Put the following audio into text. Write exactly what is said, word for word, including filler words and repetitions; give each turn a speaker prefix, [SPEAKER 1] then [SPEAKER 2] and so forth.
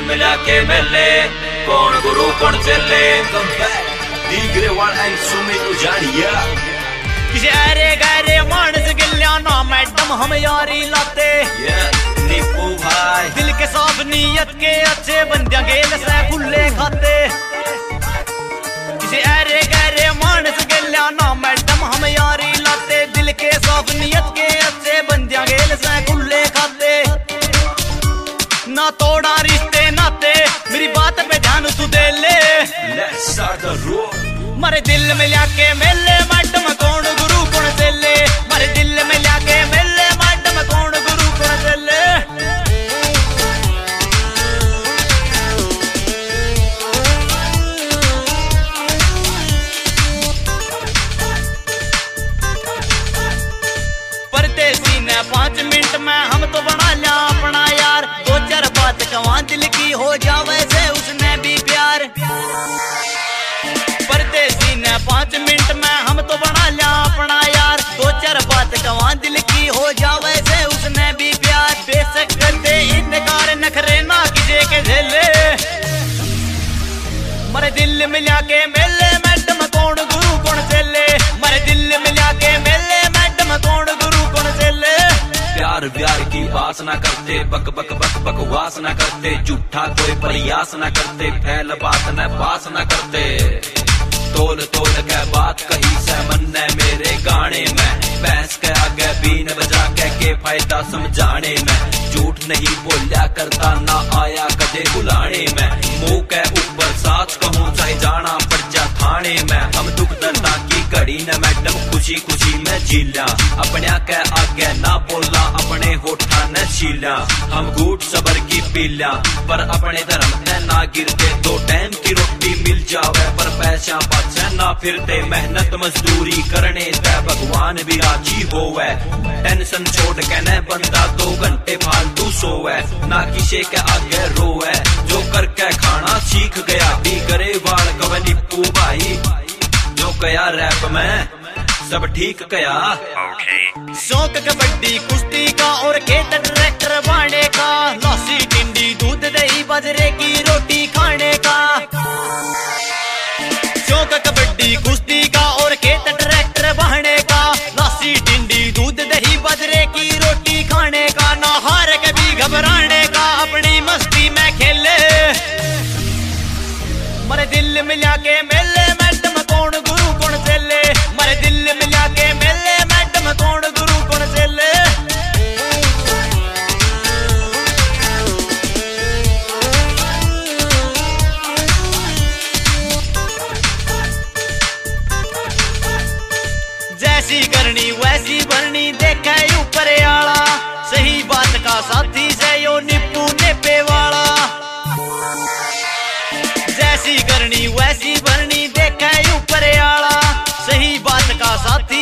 [SPEAKER 1] मिला के मेले कौन गुरु कौन चले दीगरे वाला सुमी तू जानिया
[SPEAKER 2] किसी अरे गहरे मानस गिल्या ना मैडम हम यारी लाते
[SPEAKER 1] नीपू भाई
[SPEAKER 2] दिल के साफ नीयत के अच्छे बंदियां गेल से खुले खाते किसी अरे गहरे मानस गिल्या ना मैडम हम यारी लाते दिल के साफ नीयत के अच्छे बंदियां गेल से खुले खाते ना तोड़ा रिश्ते नाते मेरी बात पे ध्यान तू दे ले
[SPEAKER 1] Let's start the road
[SPEAKER 2] मारे दिल में लाके मेले मैडम कौन गुरु कौन चले मारे दिल में लाके मेले मैडम कौन गुरु कौन चले परदेसी ने पांच मिनट में हम तो बना लिया अपना यार दो चार बात कवा दिल की हो जावे से उसने भी प्यार परदेसी ने पांच मिनट में हम तो बना लिया अपना यार दो चार बात कवा दिल की हो जावे से उसने भी प्यार बेशक करते इनकार नखरे ना किसी के झेले मरे दिल मिला के मेले मैडम कौन गुरु कौन चले मरे दिल मिला के मेले मैडम कौन गुरु कौन चले
[SPEAKER 1] प्यार व्यार की बात ना करते बक बक बक बकवास ना करते झूठा कोई प्रयास ना करते फैल बात न पास ना करते तोल तोल के बात कही से मन ने मेरे गाने में भैंस के आगे बीन बजा के के फायदा समझाने में झूठ नहीं बोलिया करता ना आया कदे बुलाने में मुंह के ऊपर साच कहूँ चाहे जाना पड़ जा थाने में हम दुख दर्दा की घड़ी न मैडम खुशी खुशी में झीला अपने के आगे ना बोला अपने होठा न छीला हम घूट सबर की पीला पर अपने धर्म ने ना गिरते दो टाइम की रोटी मिल जावे पर पैसा पाछे ना फिरते मेहनत मजदूरी करने ते भगवान भी राजी होवे टेंशन छोड़ के न बंदा दो घंटे फालतू सोवे ना किसी के आगे रोवे जो करके खाना सीख गया भी करे वाल कव नीपू भाई जो कया रैप में सब ठीक कया
[SPEAKER 2] शौक कबड्डी कुश्ती का और खेत ट्रैक्टर बांधे का लस्सी टिंडी दूध दही बाजरे की रोटी खाने का शौक कबड्डी कुश्ती का और खेत ट्रैक्टर बांधे का लस्सी टिंडी दूध दही बाजरे की रोटी खाने का ना हार कभी घबराने का अपनी मस्ती में खेले मरे दिल मिला के मेले मैडम कौन गुरु कौन चले मरे दिल मिला के मेले मैडम कौन गुरु कौन चले जैसी करनी वैसी भरनी देखा ऊपर आला सही बात का साथी से यो नीपू नेपे वाला जैसी करनी वैसी भरनी देखा ऊपर आला सही बात का साथी